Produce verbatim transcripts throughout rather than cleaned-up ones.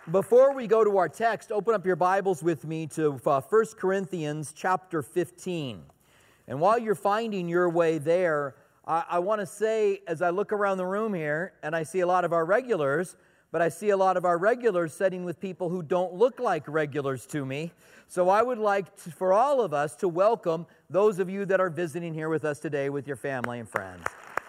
Before we go to our text, open up your Bibles with me to uh, First Corinthians chapter fifteen. And while you're finding your way there, I, I want to say, as I look around the room here, and I see a lot of our regulars, but I see a lot of our regulars sitting with people who don't look like regulars to me. So I would like to, for all of us to welcome those of you that are visiting here with us today with your family and friends.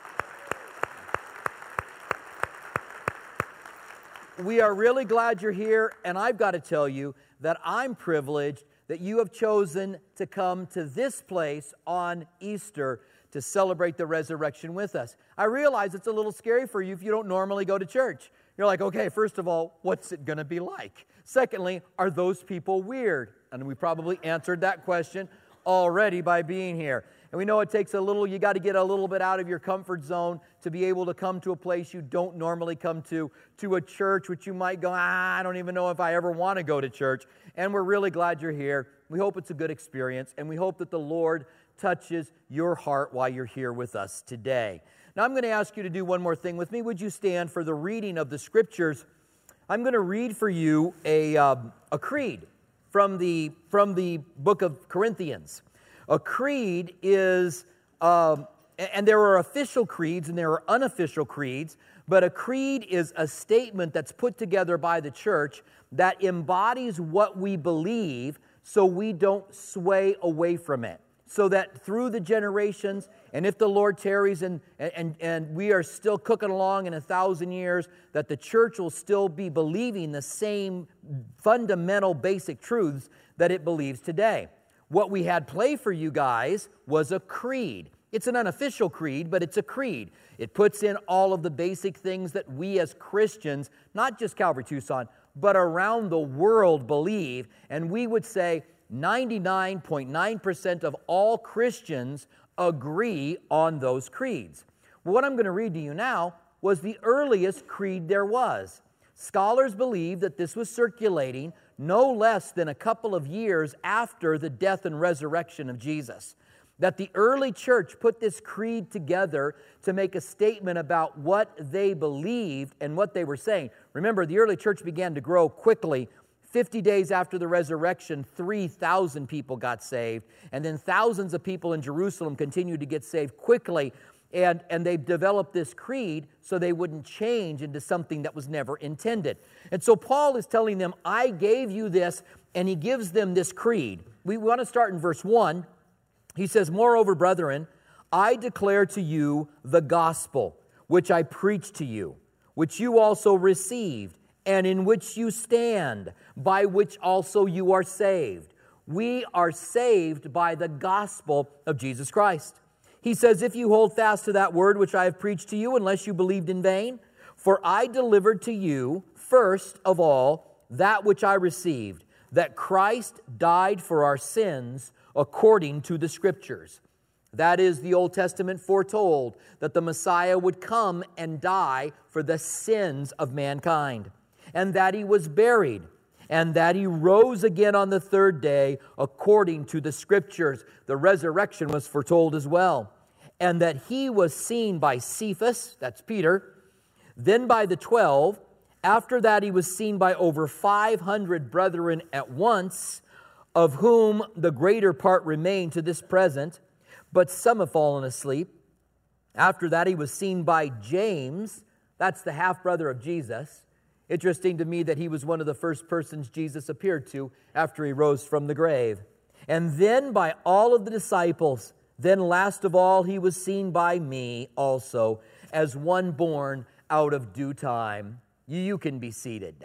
We are really glad you're here, and I've got to tell you that I'm privileged that you have chosen to come to this place on Easter to celebrate the resurrection with us. I realize it's a little scary for you if you don't normally go to church. You're like, okay, first of all, what's it going to be like? Secondly, are those people weird? And we probably answered that question already by being here. And we know it takes a little, you got to get a little bit out of your comfort zone to be able to come to a place you don't normally come to, to a church which you might go, ah, I don't even know if I ever want to go to church. And we're really glad you're here. We hope it's a good experience, and we hope that the Lord touches your heart while you're here with us today. Now, I'm going to ask you to do one more thing with me. Would you stand for the reading of the Scriptures? I'm going to read for you a, um, a creed from the, from the book of Corinthians. A creed is, um, and there are official creeds and there are unofficial creeds, but a creed is a statement that's put together by the church that embodies what we believe so we don't sway away from it. So that through the generations, and if the Lord tarries and, and, and we are still cooking along in a thousand years, that the church will still be believing the same fundamental basic truths that it believes today. What we had play for you guys was a creed. It's an unofficial creed, but it's a creed. It puts in all of the basic things that we as Christians, not just Calvary-Tucson, but around the world believe. And we would say ninety-nine point nine percent of all Christians agree on those creeds. Well, what I'm going to read to you now was the earliest creed there was. Scholars believe that this was circulating no less than a couple of years after the death and resurrection of Jesus. That the early church put this creed together to make a statement about what they believed and what they were saying. Remember, the early church began to grow quickly. fifty days after the resurrection, three thousand people got saved. And then thousands of people in Jerusalem continued to get saved quickly. And, and they developed this creed so they wouldn't change into something that was never intended. And so Paul is telling them, I gave you this, and he gives them this creed. We want to start in verse one. He says, moreover, brethren, I declare to you the gospel, which I preached to you, which you also received, and in which you stand, by which also you are saved. We are saved by the gospel of Jesus Christ. He says, if you hold fast to that word which I have preached to you, unless you believed in vain, for I delivered to you, first of all, that which I received, that Christ died for our sins according to the Scriptures. That is, the Old Testament foretold that the Messiah would come and die for the sins of mankind, and that he was buried, and that he rose again on the third day according to the Scriptures. The resurrection was foretold as well. And that he was seen by Cephas, that's Peter, then by the twelve. After that he was seen by over five hundred brethren at once, of whom the greater part remain to this present, but some have fallen asleep. After that he was seen by James, that's the half-brother of Jesus. Interesting to me that he was one of the first persons Jesus appeared to after he rose from the grave. And then by all of the disciples. Then last of all, he was seen by me also, as one born out of due time. You can be seated.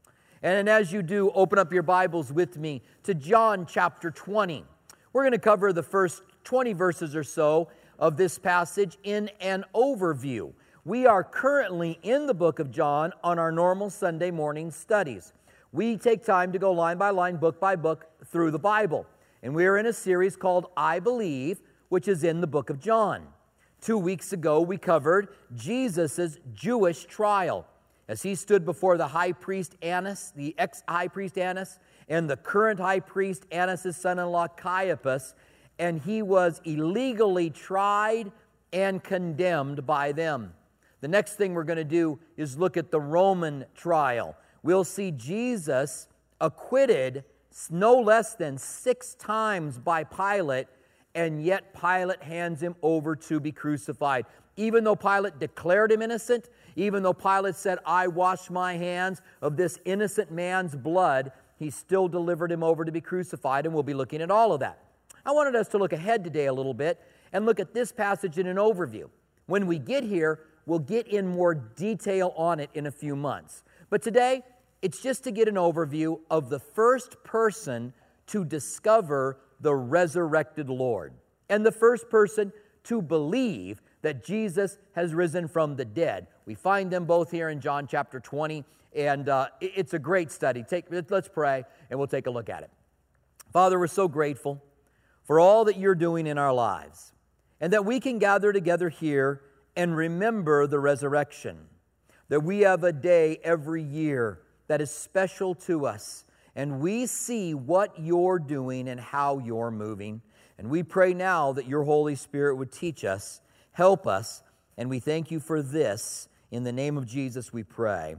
And as you do, open up your Bibles with me to John chapter twenty. We're going to cover the first twenty verses or so of this passage in an overview. We are currently in the book of John on our normal Sunday morning studies. We take time to go line by line, book by book, through the Bible. And we are in a series called I Believe, which is in the book of John. Two weeks ago, we covered Jesus' Jewish trial as he stood before the high priest Annas, the ex-high priest Annas, and the current high priest Annas' son-in-law Caiaphas, and he was illegally tried and condemned by them. The next thing we're going to do is look at the Roman trial, we'll see Jesus acquitted no less than six times by Pilate, and yet Pilate hands him over to be crucified. Even though Pilate declared him innocent, even though Pilate said, I wash my hands of this innocent man's blood, he still delivered him over to be crucified, and we'll be looking at all of that. I wanted us to look ahead today a little bit and look at this passage in an overview. When we get here, we'll get in more detail on it in a few months. But today, it's just to get an overview of the first person to discover the resurrected Lord, and the first person to believe that Jesus has risen from the dead. We find them both here in John chapter twenty, and uh, it's a great study. Take, let's pray, and we'll take a look at it. Father, we're so grateful for all that you're doing in our lives, and that we can gather together here and remember the resurrection, that we have a day every year that is special to us, and we see what you're doing and how you're moving. And we pray now that your Holy Spirit would teach us, help us, and we thank you for this. In the name of Jesus we pray.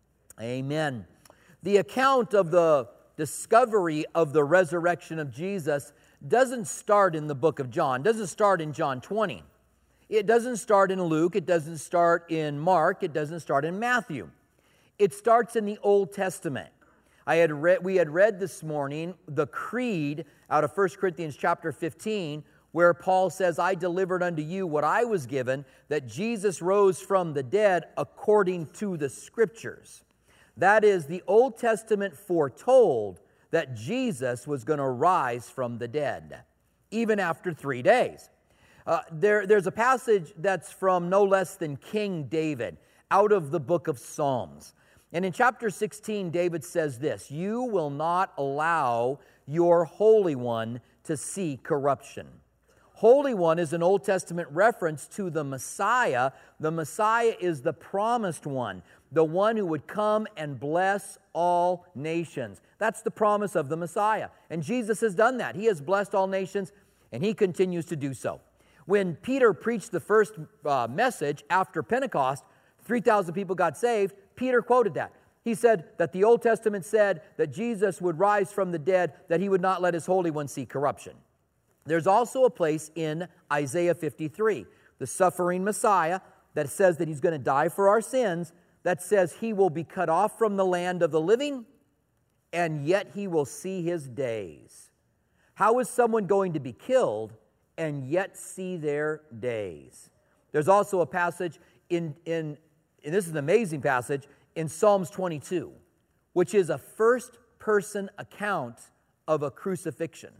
Amen. The account of the discovery of the resurrection of Jesus doesn't start in the book of John, doesn't start in John twenty. It doesn't start in Luke, it doesn't start in Mark, it doesn't start in Matthew. It starts in the Old Testament. I had read, we had read this morning the creed out of First Corinthians chapter fifteen, where Paul says, I delivered unto you what I was given, that Jesus rose from the dead according to the Scriptures. That is, the Old Testament foretold that Jesus was going to rise from the dead, even after three days. Uh, there, there's a passage that's from no less than King David, out of the book of Psalms. And in chapter sixteen, David says this, you will not allow your Holy One to see corruption. Holy One is an Old Testament reference to the Messiah. The Messiah is the promised one, the one who would come and bless all nations. That's the promise of the Messiah. And Jesus has done that. He has blessed all nations, and he continues to do so. When Peter preached the first uh, message after Pentecost, three thousand people got saved. Peter quoted that. He said that the Old Testament said that Jesus would rise from the dead, that he would not let his Holy One see corruption. There's also a place in Isaiah fifty-three, the suffering Messiah, that says that he's going to die for our sins, that says he will be cut off from the land of the living, and yet he will see his days. How is someone going to be killed and yet see their days? There's also a passage in, in and this is an amazing passage, in Psalms twenty-two, which is a first-person account of a crucifixion.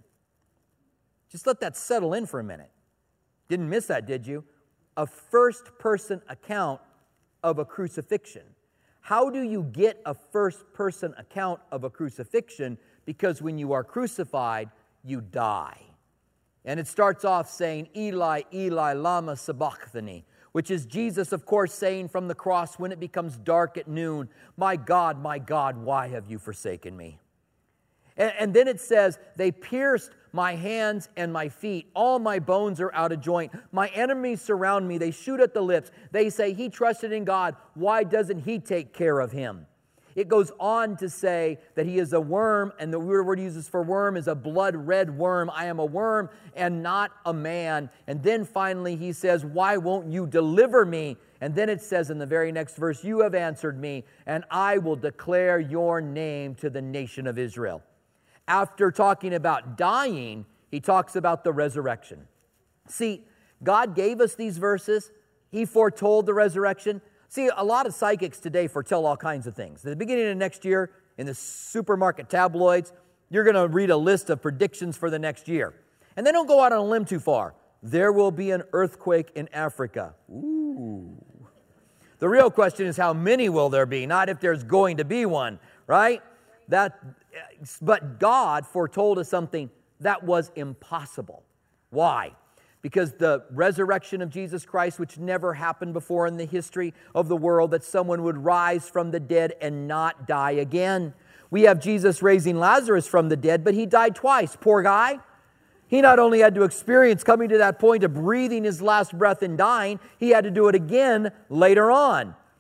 Just let that settle in for a minute. Didn't miss that, did you? A first-person account of a crucifixion. How do you get a first-person account of a crucifixion? Because when you are crucified, you die. And it starts off saying, Eli, Eli, lama sabachthani, which is Jesus, of course, saying from the cross when it becomes dark at noon, my God, my God, why have you forsaken me? And, and then it says, they pierced my hands and my feet. All my bones are out of joint. My enemies surround me. They shoot at the lips. They say, he trusted in God. Why doesn't he take care of him? It goes on to say that he is a worm, and the word he uses for worm is a blood-red worm. I am a worm and not a man. And then finally he says, why won't you deliver me? And then it says in the very next verse, you have answered me, and I will declare your name to the nation of Israel. After talking about dying, he talks about the resurrection. See, God gave us these verses. He foretold the resurrection. See, a lot of psychics today foretell all kinds of things. At the beginning of next year, in the supermarket tabloids, you're going to read a list of predictions for the next year. And they don't go out on a limb too far. There will be an earthquake in Africa. Ooh. The real question is how many will there be, not if there's going to be one, right? That, but God foretold us something that was impossible. Why? Because the resurrection of Jesus Christ, which never happened before in the history of the world, that someone would rise from the dead and not die again. We have Jesus raising Lazarus from the dead, but he died twice. Poor guy. He not only had to experience coming to that point of breathing his last breath and dying, he had to do it again later on.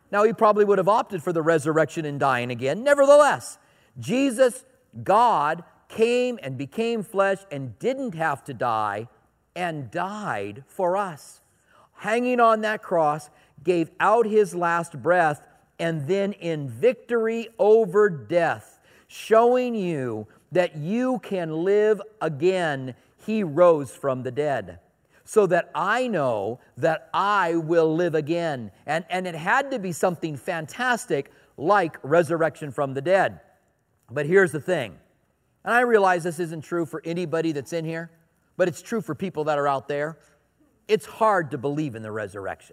Now, he probably would have opted for the resurrection and dying again. Nevertheless, Jesus, God, came and became flesh and didn't have to die and died for us. Hanging on that cross, gave out his last breath, and then in victory over death, showing you that you can live again, he rose from the dead. So that I know that I will live again. And, and it had to be something fantastic like resurrection from the dead. But here's the thing. And I realize this isn't true for anybody that's in here, but it's true for people that are out there. It's hard to believe in the resurrection.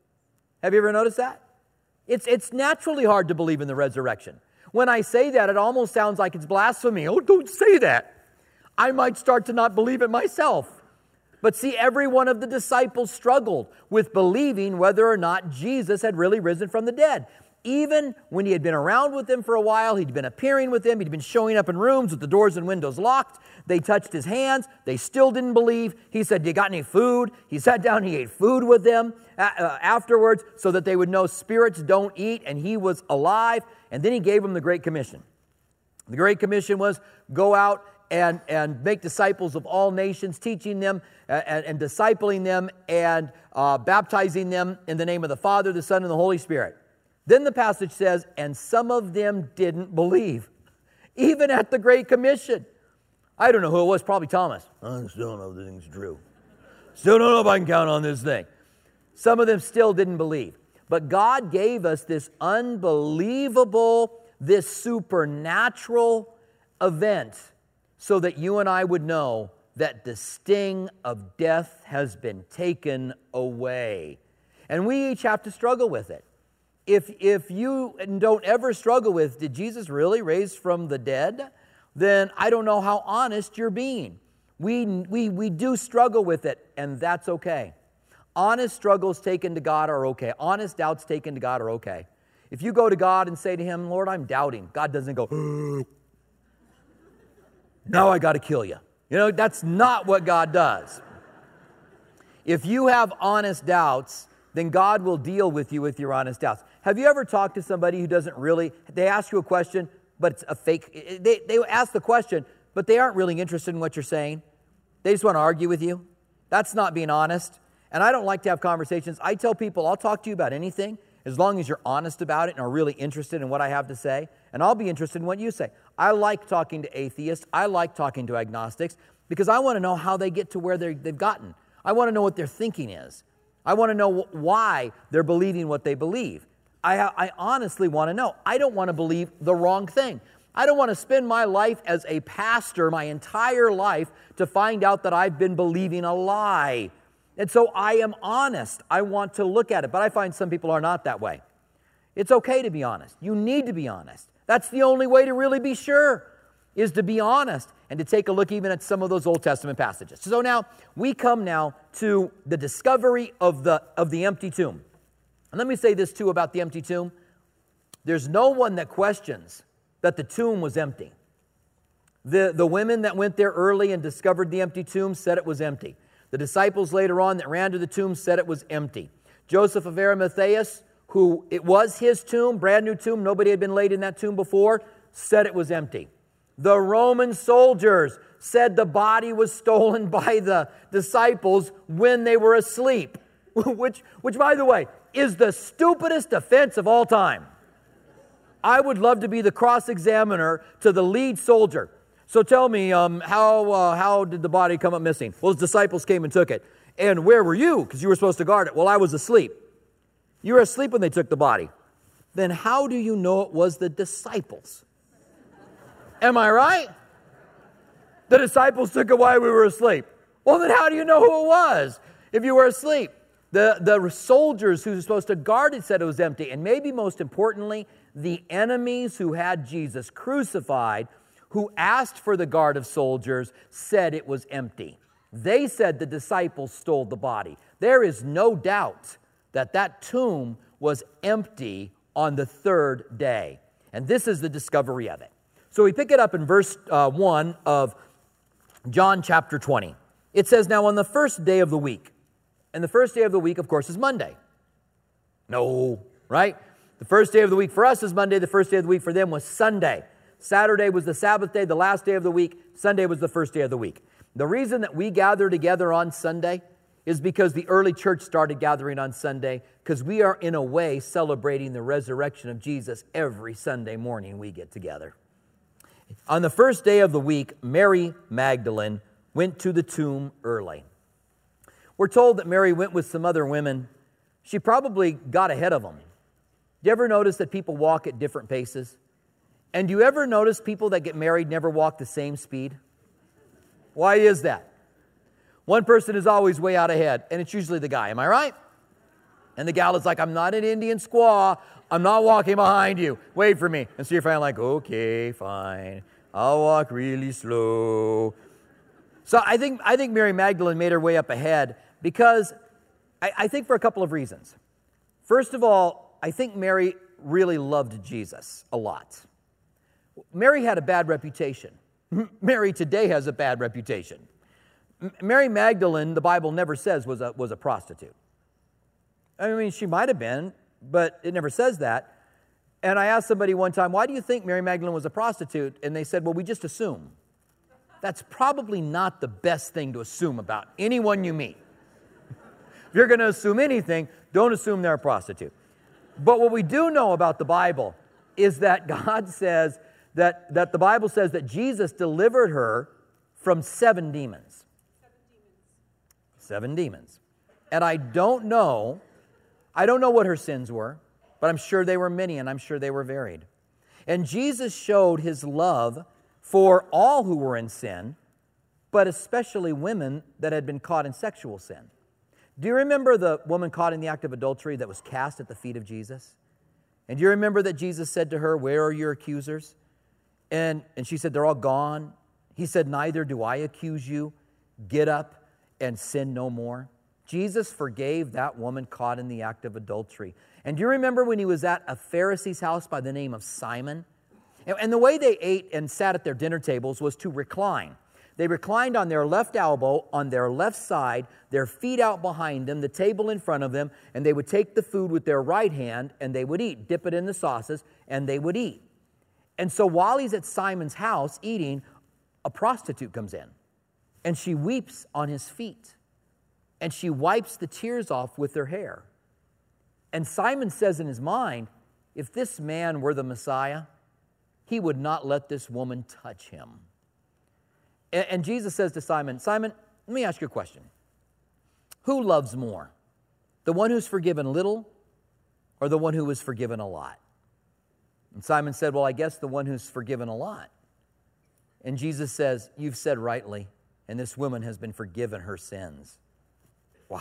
Have you ever noticed that? It's, it's naturally hard to believe in the resurrection. When I say that, it almost sounds like it's blasphemy. Oh, don't say that. I might start to not believe it myself. But see, every one of the disciples struggled with believing whether or not Jesus had really risen from the dead. Even when he had been around with them for a while, he'd been appearing with them, he'd been showing up in rooms with the doors and windows locked. They touched his hands. They still didn't believe. He said, "You got any food?" He sat down, he ate food with them uh, afterwards so that they would know spirits don't eat, and he was alive. And then he gave them the Great Commission. The Great Commission was go out and, and make disciples of all nations, teaching them uh, and, and discipling them and uh, baptizing them in the name of the Father, the Son, and the Holy Spirit. Then the passage says, and some of them didn't believe, even at the Great Commission. I don't know who it was, probably Thomas. I still don't know if this thing's true. Still don't know if I can count on this thing. Some of them still didn't believe. But God gave us this unbelievable, this supernatural event so that you and I would know that the sting of death has been taken away. And we each have to struggle with it. If, if you don't ever struggle with, did Jesus really raise from the dead? Then I don't know how honest you're being. We, we, we do struggle with it, and that's okay. Honest struggles taken to God are okay. Honest doubts taken to God are okay. If you go to God and say to him, Lord, I'm doubting, God doesn't go, now I got to kill you. You know, that's not what God does. If you have honest doubts, then God will deal with you with your honest doubts. Have you ever talked to somebody who doesn't really, they ask you a question, but it's a fake, they, they ask the question, but they aren't really interested in what you're saying. They just want to argue with you. That's not being honest. And I don't like to have conversations. I tell people, I'll talk to you about anything as long as you're honest about it and are really interested in what I have to say. And I'll be interested in what you say. I like talking to atheists. I like talking to agnostics because I want to know how they get to where they've gotten. I want to know what their thinking is. I want to know why they're believing what they believe. I, I honestly want to know. I don't want to believe the wrong thing. I don't want to spend my life as a pastor, my entire life, to find out that I've been believing a lie. And so I am honest. I want to look at it. But I find some people are not that way. It's okay to be honest. You need to be honest. That's the only way to really be sure, is to be honest and to take a look even at some of those Old Testament passages. So now, we come now to the discovery of the, of the empty tomb. And let me say this too about the empty tomb. There's no one that questions that the tomb was empty. The, the women that went there early and discovered the empty tomb said it was empty. The disciples later on that ran to the tomb said it was empty. Joseph of Arimathea, who it was his tomb, brand new tomb, nobody had been laid in that tomb before, said it was empty. The Roman soldiers said the body was stolen by the disciples when they were asleep, which, which, by the way, is the stupidest offense of all time. I would love to be the cross-examiner to the lead soldier. So tell me, um, how, uh, how did the body come up missing? Well, his disciples came and took it. And where were you? Because you were supposed to guard it. Well, I was asleep. You were asleep when they took the body. Then how do you know it was the disciples? Am I right? The disciples took it while we were asleep. Well, then how do you know who it was if you were asleep? The, the soldiers who were supposed to guard it said it was empty. And maybe most importantly, the enemies who had Jesus crucified, who asked for the guard of soldiers, said it was empty. They said the disciples stole the body. There is no doubt that that tomb was empty on the third day. And this is the discovery of it. So we pick it up in verse uh, one of John chapter twenty. It says, now on the first day of the week, and the first day of the week, of course, is Monday. No, right? The first day of the week for us is Monday. The first day of the week for them was Sunday. Saturday was the Sabbath day, the last day of the week. Sunday was the first day of the week. The reason that we gather together on Sunday is because the early church started gathering on Sunday, because we are in a way celebrating the resurrection of Jesus every Sunday morning we get together. On the first day of the week, Mary Magdalene went to the tomb early. We're told that Mary went with some other women. She probably got ahead of them. Do you ever notice that people walk at different paces? And do you ever notice people that get married never walk the same speed? Why is that? One person is always way out ahead, and it's usually the guy. Am I right? And the gal is like, I'm not an Indian squaw. I'm not walking behind you. Wait for me. And so you're finally like, okay, fine. I'll walk really slow. So I think I think Mary Magdalene made her way up ahead because I, I think for a couple of reasons. First of all, I think Mary really loved Jesus a lot. Mary had a bad reputation. Mary today has a bad reputation. Mary Magdalene, the Bible never says, was a, was a prostitute. I mean, she might have been, but it never says that. And I asked somebody one time, why do you think Mary Magdalene was a prostitute? And they said, well, we just assume. That's probably not the best thing to assume about anyone you meet. If you're going to assume anything, don't assume they're a prostitute. But what we do know about the Bible is that God says that, that the Bible says that Jesus delivered her from seven demons. Seven demons. And I don't know, I don't know what her sins were, but I'm sure they were many and I'm sure they were varied. And Jesus showed his love for all who were in sin, but especially women that had been caught in sexual sin. Do you remember the woman caught in the act of adultery that was cast at the feet of Jesus? And do you remember that Jesus said to her, where are your accusers? And, and she said, they're all gone. He said, neither do I accuse you. Get up and sin no more. Jesus forgave that woman caught in the act of adultery. And do you remember when he was at a Pharisee's house by the name of Simon? And, and the way they ate and sat at their dinner tables was to recline. They reclined on their left elbow, on their left side, their feet out behind them, the table in front of them, and they would take the food with their right hand and they would eat, dip it in the sauces, and they would eat. And so while he's at Simon's house eating, a prostitute comes in. And she weeps on his feet. And she wipes the tears off with her hair. And Simon says in his mind, if this man were the Messiah, he would not let this woman touch him. And, and Jesus says to Simon, Simon, let me ask you a question. Who loves more? The one who's forgiven little or the one who was forgiven a lot? And Simon said, well, I guess the one who's forgiven a lot. And Jesus says, you've said rightly. And this woman has been forgiven her sins. Wow.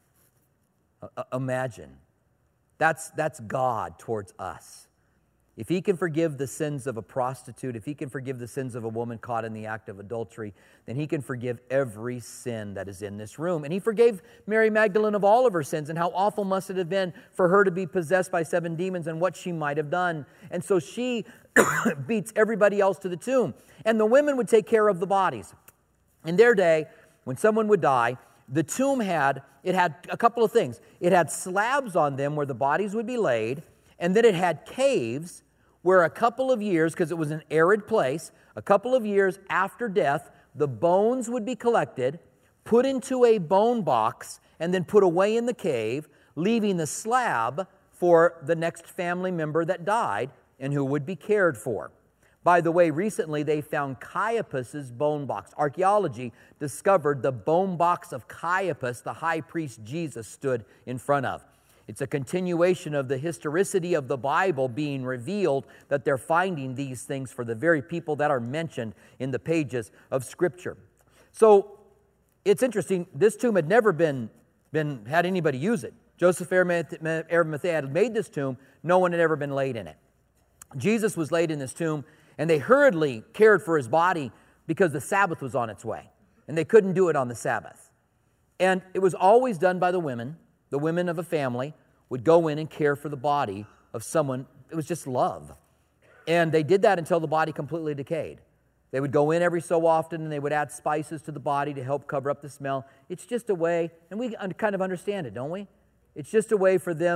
Uh, imagine. That's, that's God towards us. If he can forgive the sins of a prostitute, if he can forgive the sins of a woman caught in the act of adultery, then he can forgive every sin that is in this room. And he forgave Mary Magdalene of all of her sins, and how awful must it have been for her to be possessed by seven demons and what she might have done. And so she beats everybody else to the tomb. And the women would take care of the bodies. In their day, when someone would die, the tomb had, it had a couple of things. It had slabs on them where the bodies would be laid, and then it had caves where a couple of years, because it was an arid place, a couple of years after death, the bones would be collected, put into a bone box, and then put away in the cave, leaving the slab for the next family member that died and who would be cared for. By the way, recently they found Caiaphas' bone box. Archaeology discovered the bone box of Caiaphas, the high priest Jesus stood in front of. It's a continuation of the historicity of the Bible being revealed, that they're finding these things for the very people that are mentioned in the pages of Scripture. So it's interesting, this tomb had never been, been had anybody use it. Joseph Arimathea had made this tomb. No one had ever been laid in it. Jesus was laid in this tomb, and they hurriedly cared for his body because the Sabbath was on its way, and they couldn't do it on the Sabbath. And it was always done by the women. The women of a family would go in and care for the body of someone. It was just love. And they did that until the body completely decayed. They would go in every so often, and they would add spices to the body to help cover up the smell. It's just a way, and we kind of understand it, don't we? It's just a way for them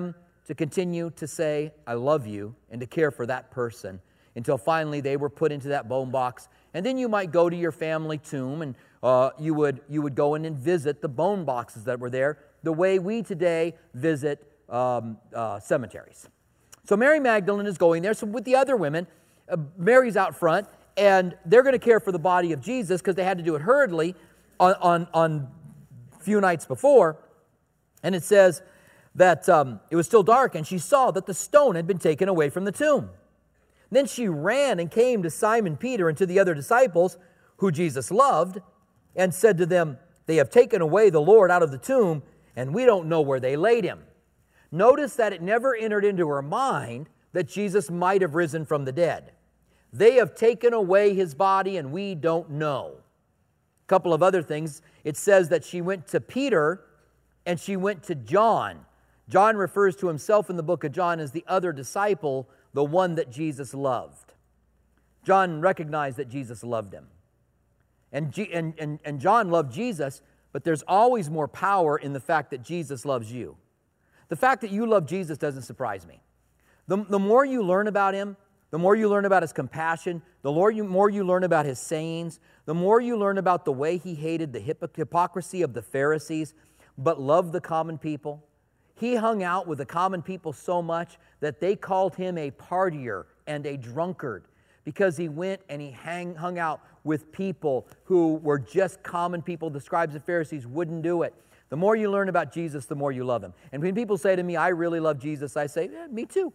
to continue to say, I love you, and to care for that person until finally they were put into that bone box. And then you might go to your family tomb and uh, you would you would go in and visit the bone boxes that were there the way we today visit um, uh, cemeteries. So Mary Magdalene is going there. So with the other women, uh, Mary's out front, and they're going to care for the body of Jesus because they had to do it hurriedly on, on, on a few nights before. And it says that um, it was still dark, and she saw that the stone had been taken away from the tomb. Then she ran and came to Simon Peter and to the other disciples who Jesus loved and said to them, they have taken away the Lord out of the tomb, and we don't know where they laid him. Notice that it never entered into her mind that Jesus might have risen from the dead. They have taken away his body, and we don't know. A couple of other things. It says that she went to Peter and she went to John. John refers to himself in the book of John as the other disciple, the one that Jesus loved. John recognized that Jesus loved him. And, G- and, and, and John loved Jesus, but there's always more power in the fact that Jesus loves you. The fact that you love Jesus doesn't surprise me. The, the more you learn about him, the more you learn about his compassion, the more you, more you learn about his sayings, the more you learn about the way he hated the hypo- hypocrisy of the Pharisees, but loved the common people. He hung out with the common people so much that they called him a partier and a drunkard because he went and he hang, hung out with people who were just common people. The scribes and Pharisees wouldn't do it. The more you learn about Jesus, the more you love him. And when people say to me, I really love Jesus, I say, yeah, me too.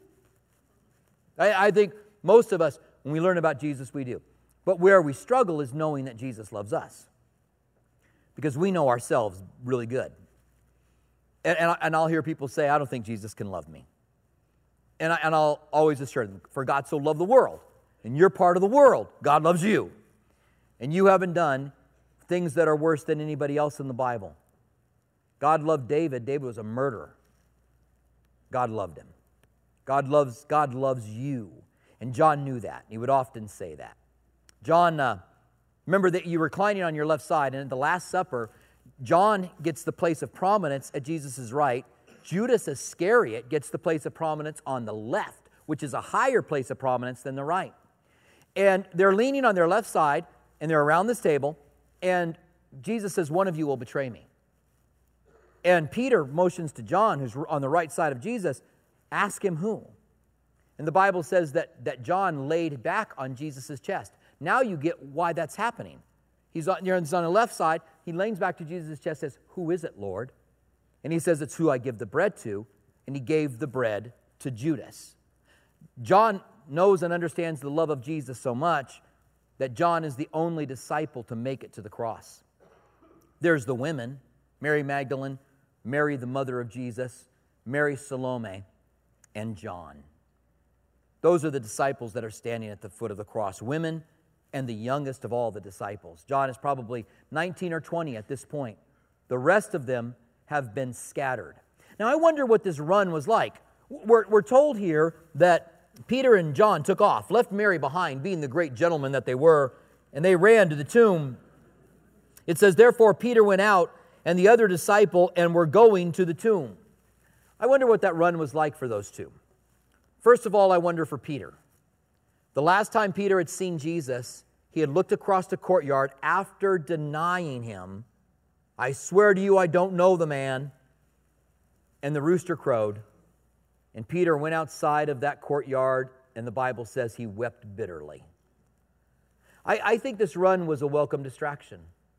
I, I think most of us, when we learn about Jesus, we do. But where we struggle is knowing that Jesus loves us. Because we know ourselves really good. And, and, and I'll hear people say, I don't think Jesus can love me. And, I, and I'll always assure them, for God so loved the world. And you're part of the world. God loves you. And you haven't done things that are worse than anybody else in the Bible. God loved David. David was a murderer. God loved him. God loves, God loves you. And John knew that. He would often say that. John, uh, remember that you're reclining on your left side, and at the Last Supper, John gets the place of prominence at Jesus' right. Judas Iscariot gets the place of prominence on the left, which is a higher place of prominence than the right. And they're leaning on their left side, and they're around this table, and Jesus says, one of you will betray me. And Peter motions to John, who's on the right side of Jesus, ask him who. And the Bible says that, that John laid back on Jesus' chest. Now you get why that's happening. He's on, he's on the left side. He leans back to Jesus' chest, says, who is it, Lord? And he says, it's who I give the bread to. And he gave the bread to Judas. John knows and understands the love of Jesus so much that John is the only disciple to make it to the cross. There's the women, Mary Magdalene, Mary the mother of Jesus, Mary Salome, and John. Those are the disciples that are standing at the foot of the cross. Women and the youngest of all the disciples. John is probably nineteen or twenty at this point. The rest of them have been scattered. Now I wonder what this run was like. We're, we're told here that Peter and John took off, left Mary behind, being the great gentlemen that they were, and they ran to the tomb. It says, therefore Peter went out and the other disciple and were going to the tomb. I wonder what that run was like for those two. First of all, I wonder for Peter. The last time Peter had seen Jesus, he had looked across the courtyard after denying him. I swear to you, I don't know the man. And the rooster crowed. And Peter went outside of that courtyard, and the Bible says he wept bitterly. I, I think this run was a welcome distraction.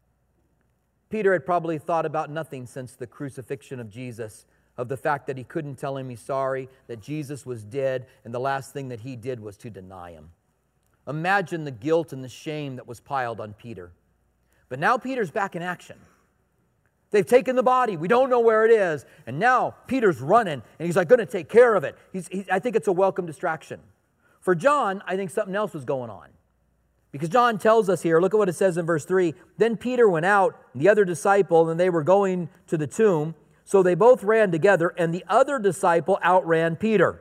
Peter had probably thought about nothing since the crucifixion of Jesus, of the fact that he couldn't tell him he's sorry, that Jesus was dead, and the last thing that he did was to deny him. Imagine the guilt and the shame that was piled on Peter. But now Peter's back in action. They've taken the body. We don't know where it is. And now Peter's running, and he's like going to take care of it. He's, he, I think it's a welcome distraction. For John, I think something else was going on. Because John tells us here, look at what it says in verse three. Then Peter went out, the other disciple, and they were going to the tomb. So they both ran together, and the other disciple outran Peter.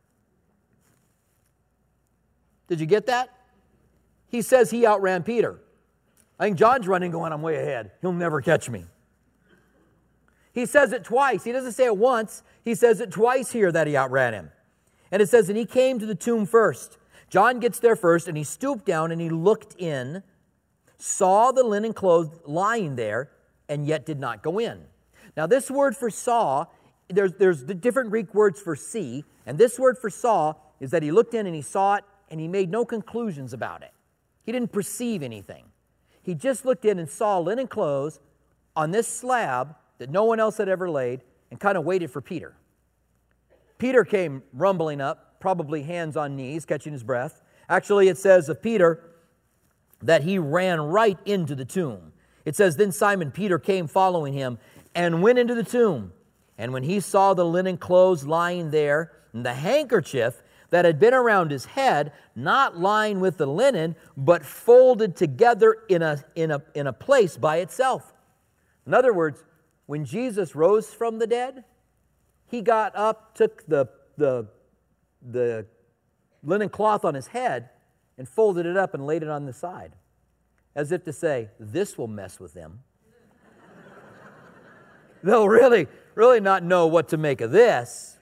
Did you get that? He says he outran Peter. I think John's running going, I'm way ahead. He'll never catch me. He says it twice. He doesn't say it once. He says it twice here that he outran him. And it says, and he came to the tomb first. John gets there first, and he stooped down and he looked in, saw the linen clothes lying there, and yet did not go in. Now this word for saw, there's, there's the different Greek words for see, and this word for saw is that he looked in and he saw it, and he made no conclusions about it. He didn't perceive anything. He just looked in and saw linen clothes on this slab that no one else had ever laid, and kind of waited for Peter. Peter came rumbling up, probably hands on knees, catching his breath. Actually, it says of Peter that he ran right into the tomb. It says, then Simon Peter came following him and went into the tomb. And when he saw the linen clothes lying there, and the handkerchief that had been around his head, not lying with the linen, but folded together in a, in a, in a place by itself. In other words, when Jesus rose from the dead, he got up, took the, the, the linen cloth on his head, and folded it up and laid it on the side, as if to say, this will mess with them. They'll really, really not know what to make of this.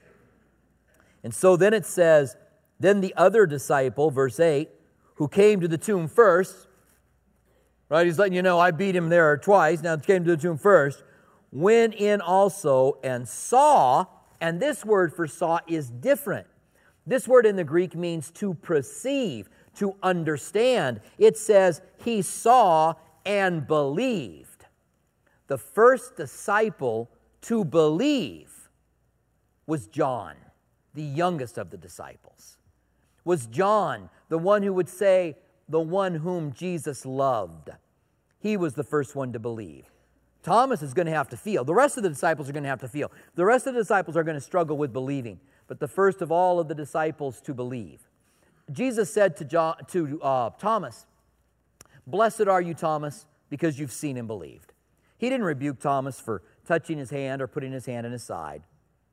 And so then it says, then the other disciple, verse eight, who came to the tomb first, right, he's letting you know, I beat him there twice, now came to the tomb first, went in also and saw, and this word for saw is different. This word in the Greek means to perceive, to understand. It says he saw and believed. The first disciple to believe was John, the youngest of the disciples. Was John, the one who would say, the one whom Jesus loved. He was the first one to believe. Thomas is going to have to feel. The rest of the disciples are going to have to feel. The rest of the disciples are going to struggle with believing. But the first of all of the disciples to believe. Jesus said to, John, to uh, Thomas, blessed are you, Thomas, because you've seen and believed. He didn't rebuke Thomas for touching his hand or putting his hand in his side.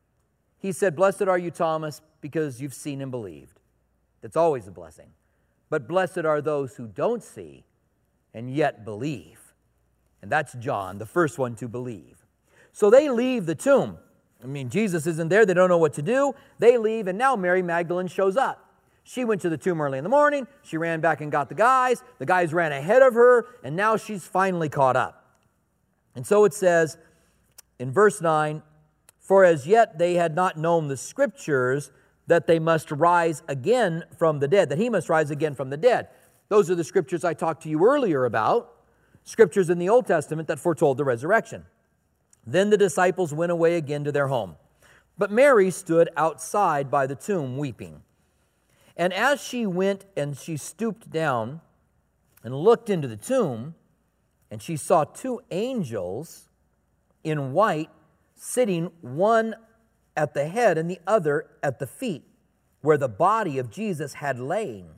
He said, blessed are you, Thomas, because you've seen and believed. That's always a blessing. But blessed are those who don't see and yet believe. And that's John, the first one to believe. So they leave the tomb. I mean, Jesus isn't there. They don't know what to do. They leave, and now Mary Magdalene shows up. She went to the tomb early in the morning. She ran back and got the guys. The guys ran ahead of her, and now she's finally caught up. And so it says in verse nine, for as yet they had not known the Scriptures that they must rise again from the dead, that he must rise again from the dead. Those are the Scriptures I talked to you earlier about, Scriptures in the Old Testament that foretold the resurrection. Then the disciples went away again to their home. But Mary stood outside by the tomb weeping. And as she went and she stooped down and looked into the tomb, and she saw two angels in white sitting, one at the head and the other at the feet, where the body of Jesus had lain.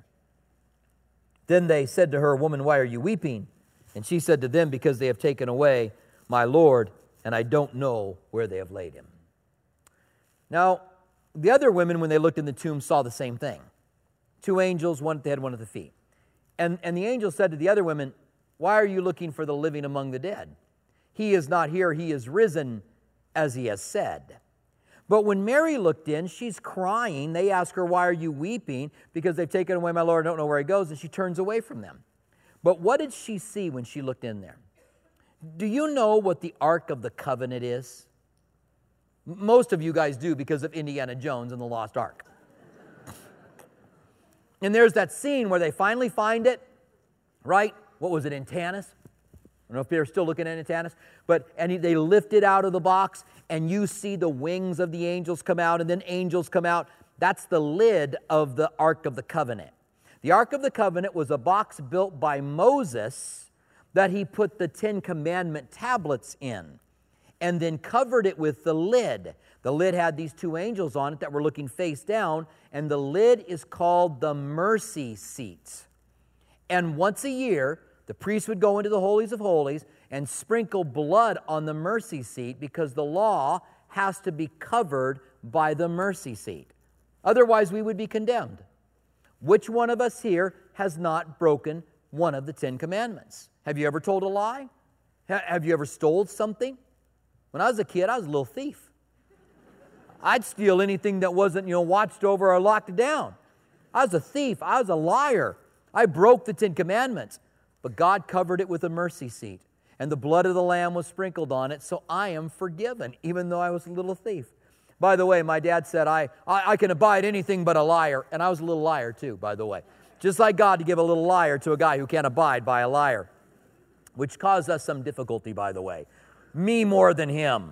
Then they said to her, woman, why are you weeping? And she said to them, because they have taken away my Lord, and I don't know where they have laid him. Now, the other women, when they looked in the tomb, saw the same thing. Two angels, one at the head, one at the feet. And, and the angel said to the other women, why are you looking for the living among the dead? He is not here, he is risen, as he has said. But when Mary looked in, she's crying. They ask her, why are you weeping? Because they've taken away my Lord, I don't know where he goes. And she turns away from them. But what did she see when she looked in there? Do you know what the Ark of the Covenant is? Most of you guys do because of Indiana Jones and the Lost Ark. And there's that scene where they finally find it, right? What was it, in Tanis? I don't know if they're still looking at Tanis. But, and they lift it out of the box, and you see the wings of the angels come out, and then angels come out. That's the lid of the Ark of the Covenant. The Ark of the Covenant was a box built by Moses that he put the Ten Commandment tablets in and then covered it with the lid. The lid had these two angels on it that were looking face down, and the lid is called the mercy seat. And once a year, the priest would go into the holies of holies and sprinkle blood on the mercy seat because the law has to be covered by the mercy seat. Otherwise, we would be condemned. Which one of us here has not broken one of the Ten Commandments? Have you ever told a lie? Ha- have you ever stole something? When I was a kid, I was a little thief. I'd steal anything that wasn't, you know, watched over or locked down. I was a thief. I was a liar. I broke the Ten Commandments. But God covered it with a mercy seat, and the blood of the Lamb was sprinkled on it, so I am forgiven, even though I was a little thief. By the way, my dad said, I, I, I can abide anything but a liar, and I was a little liar too, by the way. Just like God to give a little liar to a guy who can't abide by a liar, which caused us some difficulty, by the way. Me more than him.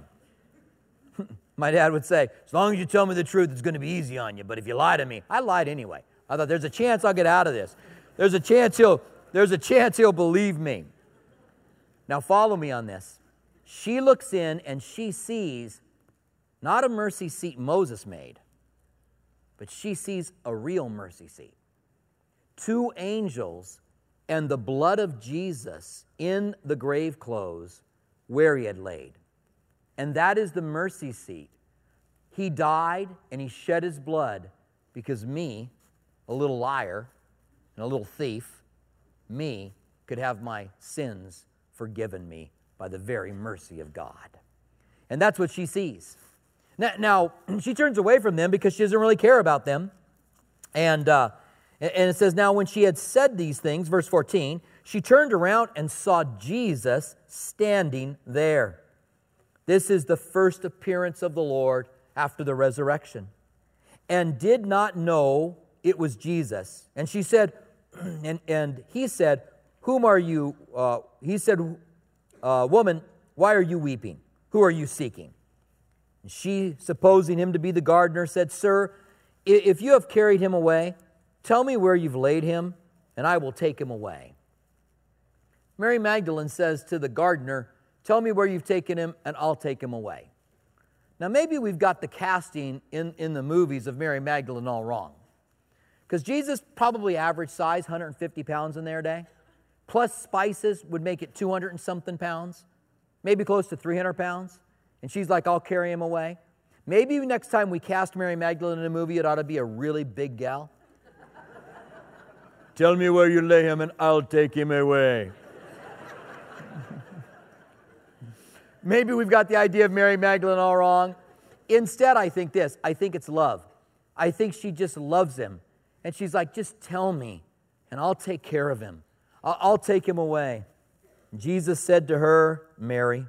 My dad would say, as long as you tell me the truth, it's going to be easy on you, but if you lie to me, I lied anyway. I thought, there's a chance I'll get out of this. There's a chance he'll... There's a chance he'll believe me. Now follow me on this. She looks in and she sees not a mercy seat Moses made, but she sees a real mercy seat. Two angels and the blood of Jesus in the grave clothes where he had laid. And that is the mercy seat. He died and he shed his blood because me, a little liar and a little thief, me could have my sins forgiven me by the very mercy of God. And that's what she sees. Now, now she turns away from them because she doesn't really care about them. And, uh, and it says, now when she had said these things, verse fourteen, she turned around and saw Jesus standing there. This is the first appearance of the Lord after the resurrection. And did not know it was Jesus. And she said, And, and he said, whom are you, uh, he said, uh, woman, why are you weeping? Who are you seeking? And she, supposing him to be the gardener, said, Sir, if you have carried him away, tell me where you've laid him, and I will take him away. Mary Magdalene says to the gardener, tell me where you've taken him, and I'll take him away. Now maybe we've got the casting in, in the movies of Mary Magdalene all wrong. Because Jesus probably average size, one hundred fifty pounds in there a day. Plus spices would make it two hundred and something pounds. Maybe close to three hundred pounds. And she's like, I'll carry him away. Maybe next time we cast Mary Magdalene in a movie, it ought to be a really big gal. Tell me where you lay him and I'll take him away. Maybe we've got the idea of Mary Magdalene all wrong. Instead, I think this. I think it's love. I think she just loves him. And she's like, just tell me, and I'll take care of him. I'll, I'll take him away. Jesus said to her, Mary.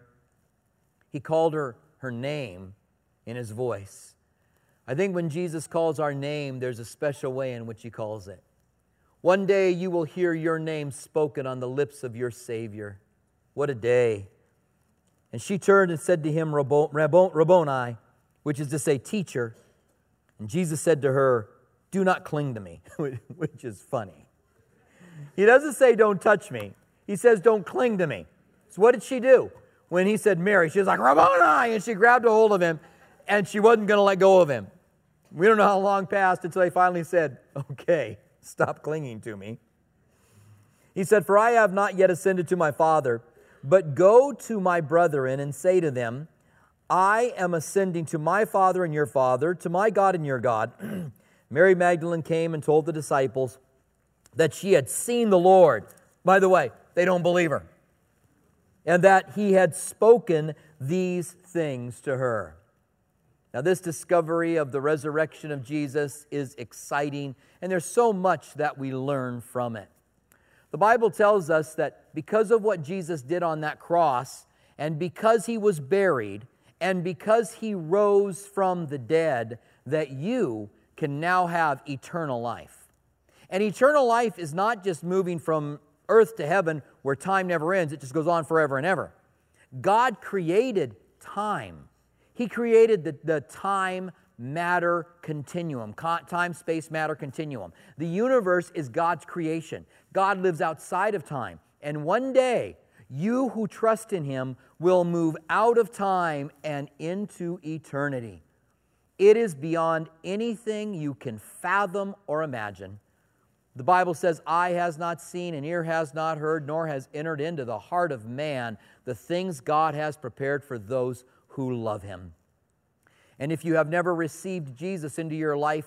He called her her name in his voice. I think when Jesus calls our name, there's a special way in which he calls it. One day you will hear your name spoken on the lips of your Savior. What a day. And she turned and said to him, Rabboni, which is to say, teacher. And Jesus said to her, do not cling to me, which is funny. He doesn't say don't touch me. He says don't cling to me. So what did she do? When he said Mary, she was like, Rabboni, and she grabbed a hold of him, and she wasn't going to let go of him. We don't know how long passed until he finally said, okay, stop clinging to me. He said, for I have not yet ascended to my Father, but go to my brethren and say to them, I am ascending to my Father and your Father, to my God and your God. Mary Magdalene came and told the disciples that she had seen the Lord. By the way, they don't believe her. And that he had spoken these things to her. Now, this discovery of the resurrection of Jesus is exciting, and there's so much that we learn from it. The Bible tells us that because of what Jesus did on that cross, and because he was buried, and because he rose from the dead, that you can now have eternal life. And eternal life is not just moving from earth to heaven where time never ends, it just goes on forever and ever. God created time. He created the, the time-matter continuum, time-space-matter continuum. The universe is God's creation. God lives outside of time. And one day, you who trust in him will move out of time and into eternity. It is beyond anything you can fathom or imagine. The Bible says, eye has not seen and ear has not heard, nor has entered into the heart of man the things God has prepared for those who love him. And if you have never received Jesus into your life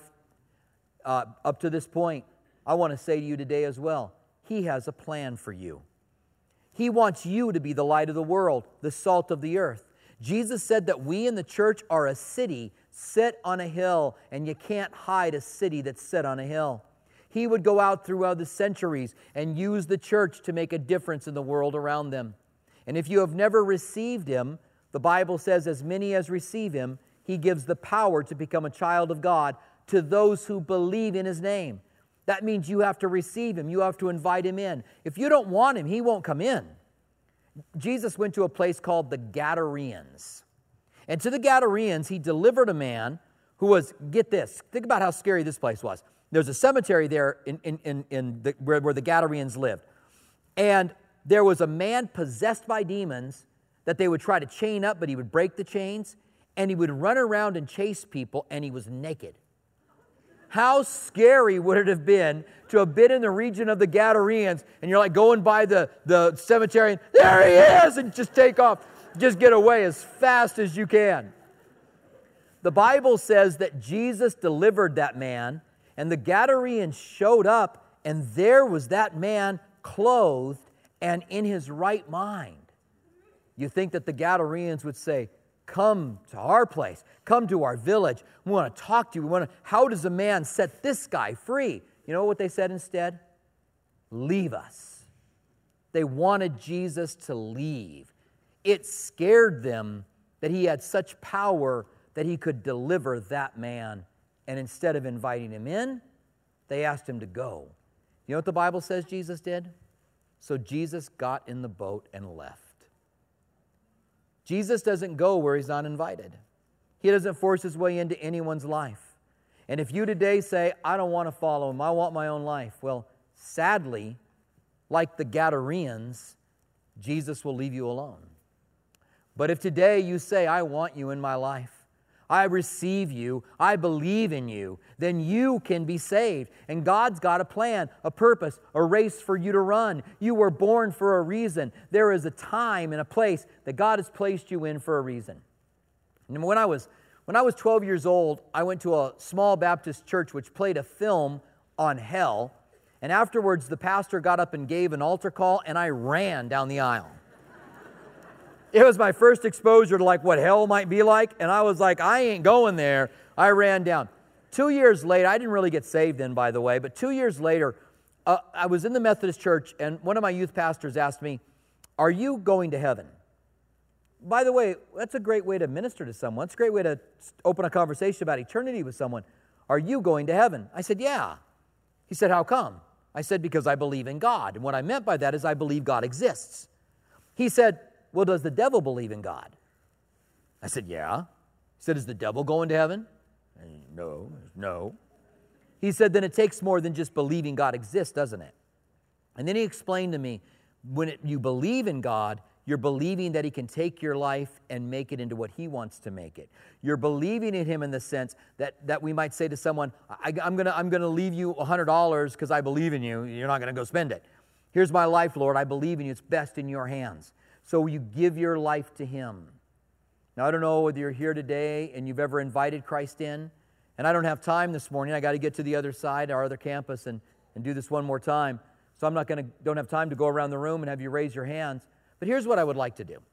uh, up to this point, I want to say to you today as well, he has a plan for you. He wants you to be the light of the world, the salt of the earth. Jesus said that we in the church are a city set on a hill, and you can't hide a city that's set on a hill. He would go out throughout the centuries and use the church to make a difference in the world around them. And if you have never received Him, the Bible says, as many as receive Him, He gives the power to become a child of God to those who believe in His name. That means you have to receive Him. You have to invite Him in. If you don't want Him, He won't come in. Jesus went to a place called the Gadarenes. And to the Gadarenes, He delivered a man who was, get this, think about how scary this place was. There's a cemetery there in, in, in, in the, where, where the Gadarenes lived. And there was a man possessed by demons that they would try to chain up, but he would break the chains, and he would run around and chase people, and he was naked. How scary would it have been to have been in the region of the Gadarenes, and you're like going by the, the cemetery, and there he is, and just take off. Just get away as fast as you can. The Bible says that Jesus delivered that man, and the Gadarenes showed up, and there was that man clothed and in his right mind. You think that the Gadarenes would say, come to our place, come to our village. We want to talk to you. We want to, how does a man set this guy free? You know what they said instead? Leave us. They wanted Jesus to leave. It scared them that He had such power that He could deliver that man. And instead of inviting him in, they asked him to go. You know what the Bible says Jesus did? So Jesus got in the boat and left. Jesus doesn't go where He's not invited. He doesn't force His way into anyone's life. And if you today say, I don't want to follow Him, I want my own life, well, sadly, like the Gadarenes, Jesus will leave you alone. But if today you say, I want you in my life, I receive you, I believe in you, then you can be saved. And God's got a plan, a purpose, a race for you to run. You were born for a reason. There is a time and a place that God has placed you in for a reason. And when I was, when I was twelve years old, I went to a small Baptist church which played a film on hell. And afterwards, the pastor got up and gave an altar call, and I ran down the aisle. It was my first exposure to like what hell might be like, and I was like, I ain't going there. I ran down. Two years later, I didn't really get saved then, by the way, but two years later, uh, I was in the Methodist church, and one of my youth pastors asked me, are you going to heaven? By the way, that's a great way to minister to someone. It's a great way to open a conversation about eternity with someone. Are you going to heaven? I said, yeah. He said, how come? I said, because I believe in God. And what I meant by that is I believe God exists. He said, well, does the devil believe in God? I said, yeah. He said, is the devil going to heaven? No, no. He said, then it takes more than just believing God exists, doesn't it? And then he explained to me, when it, you believe in God, you're believing that He can take your life and make it into what He wants to make it. You're believing in Him in the sense that, that we might say to someone, I, I'm going to I'm gonna leave you one hundred dollars because I believe in you. You're not going to go spend it. Here's my life, Lord. I believe in you. It's best in your hands. So you give your life to Him. Now, I don't know whether you're here today and you've ever invited Christ in. And I don't have time this morning. I got to get to the other side, our other campus, and, and do this one more time. So I'm not going to, don't have time to go around the room and have you raise your hands. But here's what I would like to do.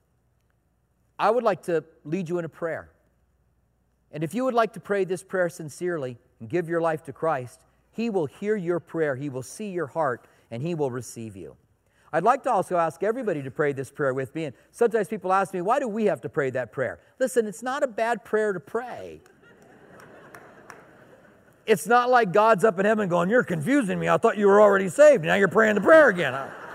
I would like to lead you in a prayer. And if you would like to pray this prayer sincerely and give your life to Christ, He will hear your prayer. He will see your heart, and He will receive you. I'd like to also ask everybody to pray this prayer with me. And sometimes people ask me, why do we have to pray that prayer? Listen, it's not a bad prayer to pray. It's not like God's up in heaven going, you're confusing me. I thought you were already saved. Now you're praying the prayer again.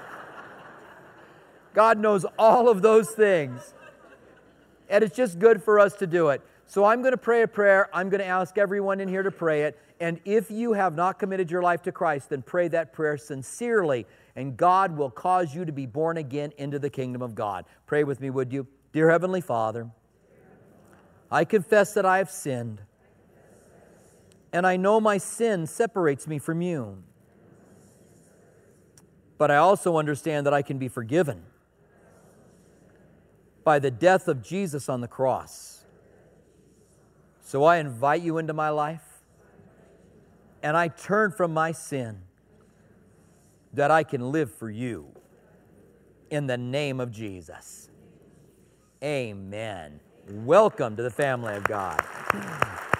God knows all of those things. And it's just good for us to do it. So I'm going to pray a prayer. I'm going to ask everyone in here to pray it. And if you have not committed your life to Christ, then pray that prayer sincerely. And God will cause you to be born again into the kingdom of God. Pray with me, would you? Dear Heavenly Father, I confess that I have sinned. And I know my sin separates me from you. But I also understand that I can be forgiven by the death of Jesus on the cross. So I invite you into my life, and I turn from my sin that I can live for you. In the name of Jesus. Amen. welcome to the family of God.